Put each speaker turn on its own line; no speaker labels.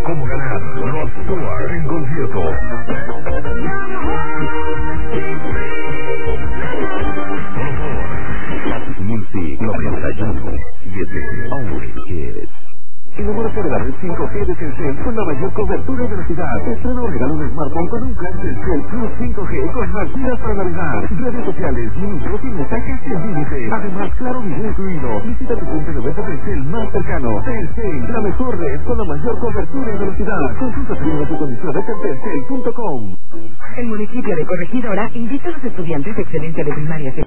cómo ganar. Rod Stewart en concierto. Music 91.7 Always Kids. Enamórate de la red 5G de Telcel con la mayor cobertura y velocidad. Estrena o regala un smartphone con un plan Telcel Plus 5G con más gigas para navegar, redes sociales, minutos y mensajes sin límite. Además, claro video incluido. Visita tu punto de venta Telcel más cercano. Telcel, la mejor red con la mayor cobertura y velocidad. Consulta primero tus condiciones en telcel.com.
El municipio de Corregidora invita a los estudiantes de excelencia de primaria